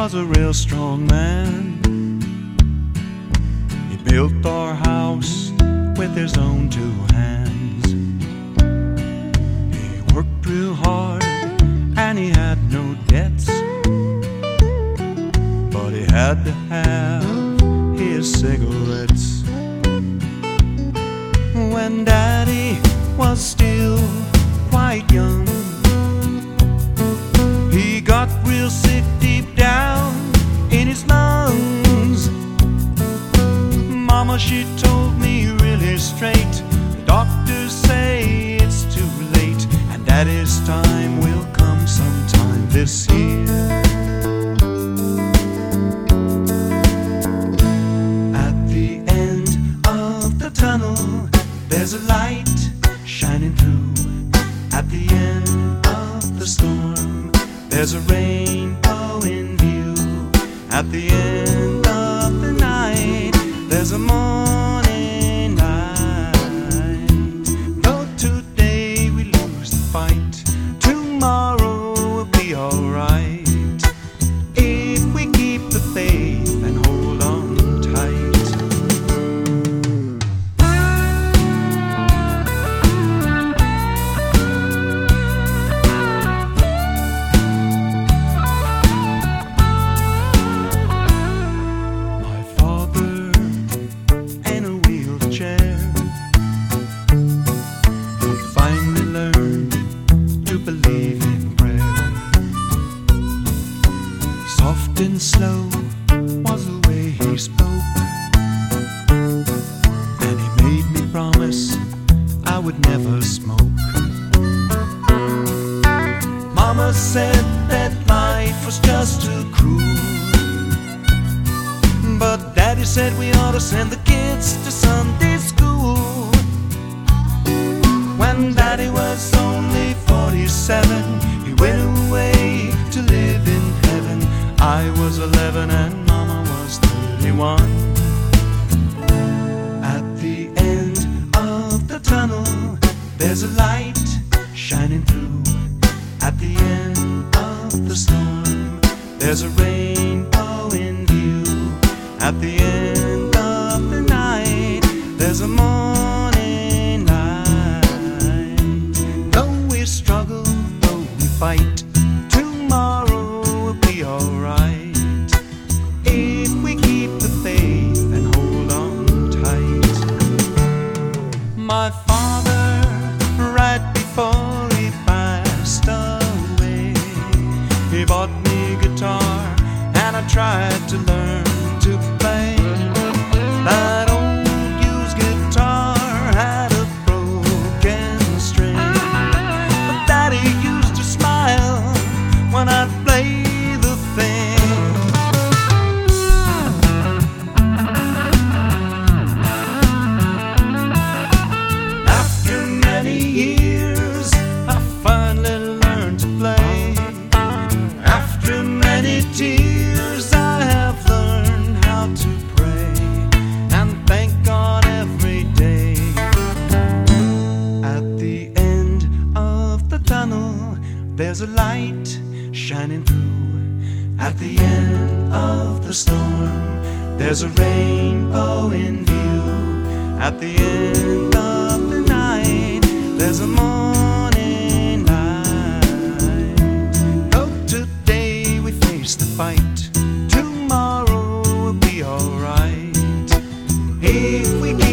was a real strong man. He built our house with his own two hands. He worked real hard and he had no debts, but he had to have his cigarettes. When Daddy was still quite young, he got real sick deep down in his lungs. Mama, she told me really straight, the doctors say it's too late, and Daddy's time will come sometime this year. At the end of the tunnel, there's a light shining through. At the end of the storm, there's a rainbow in view. At the end of the night, there's a morning light. Though today we lose the fight, tomorrow will be alright, if we keep the faith and hold on tight. Soft and slow was the way he spoke, and he made me promise I would never smoke. Mama said that life was just too cruel, but Daddy said we ought to send the kids to Sunday school. When Daddy was only 47, he went away to live in heaven. I was 11 and Mama was 31. At the end of the tunnel, there's a light shining through. At the end of the storm, there's a rainbow in view. At the end of the night, there's a morning light. Though we struggle, though we fight, tomorrow will be alright, if we keep the faith and hold on tight. My father, right before he passed away, he bought me a guitar and I tried to learn to play. That old used guitar had a broken string, but Daddy used to smile when I'd play the thing. After many years, I finally learned to play. After many tears, I have learned how to pray and thank God every day. At the end of the tunnel, there's a light shining through. At the end of the storm, there's a rainbow in view. At the end of the night, there's a morning light. Though today we face the fight, tomorrow will be alright, if we